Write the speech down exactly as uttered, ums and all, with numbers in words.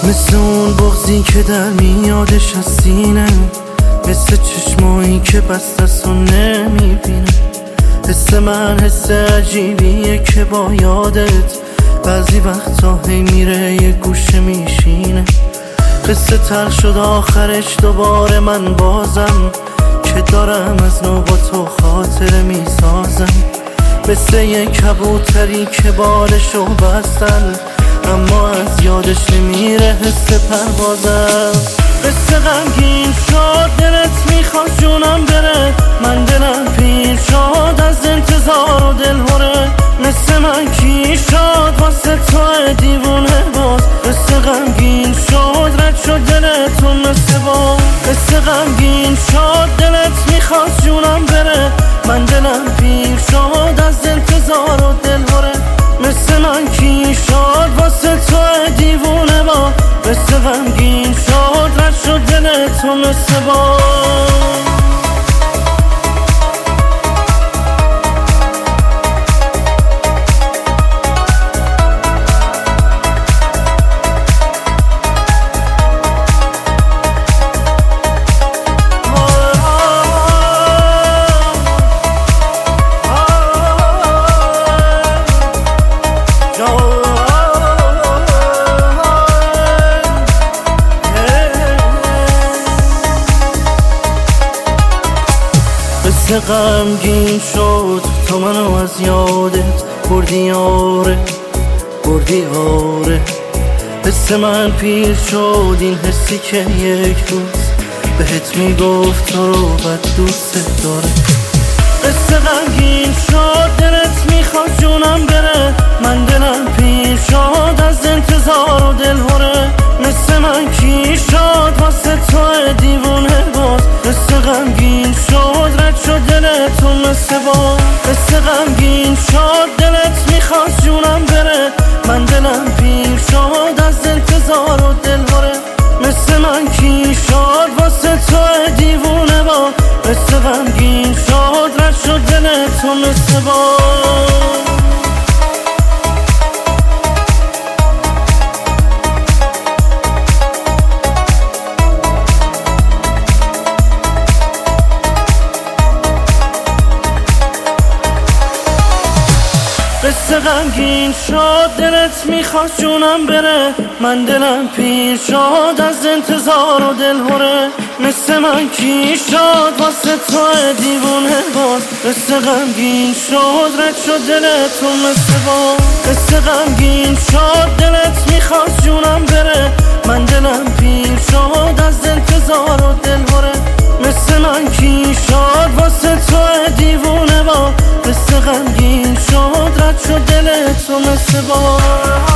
مثل اون بغضی که در میادش از سینه، مثل چشمایی که بستست و نمیبینه. حس من حس عجیبیه که با یادت بعضی وقتا هی میره یه گوشه میشینه. قصه تر شد آخرش دوباره من بازم که دارم از نو با تو خاطره میسازم. مثل یه کبوتری که بالشو بستن اما از یادش نمیره حس پروازم. قصه غمگین شد دلت میخواد جونم بره، من دلم پیر شد از انتظار و دلهوره. مثل من کی شد واسه تو دیوونه باز، قصه غمگین شد رد شد دلتون مثل باز. قصه غمگین شد دلت میخواد جونم بره، من دلم پیر شد از انتظار و دلهوره. مثل من کی شد واسه تو دیوونه با، قصه غمگین شد رد شد دلتون مثل باز. قصه غمگین شد تو منو از یادت بردی آره بردی آره. حس من پیر شد این حسی که یک روز بهت میگفت تو رو بد دوست داره. قصه غمگین شد دلت میخواد جونم بره، من دلم پیر شد از انتظار و دلهوره. مثل من کی شد واسه تو دیوونه باز، قصه غمگین شد رد شد دلتون مثل باز. قصه غمگین شد دلت میخواد جونم بره، من دلم پیر شد از انتظار و دلهوره. مثل من کی شد واسه تو دیوونه باز، قصه غمگین شد رد شد دلتون مثل باز. قصه غمگین شد دلت میخواد جونم بره، من دلم پیر شد از انتظار و دلهوره. مثل من کی شد واسه تو دیوونه باز، قصه غمگین شد رد شد دلتون مثل باز. قصه غمگین شد دلت میخواد جونم بره، من دلم پیر شد از انتظار و دلهوره. مثل من کی شد واسه تو دیوونه باز، قصه غمگین شد رد شد دلتون مثل باز.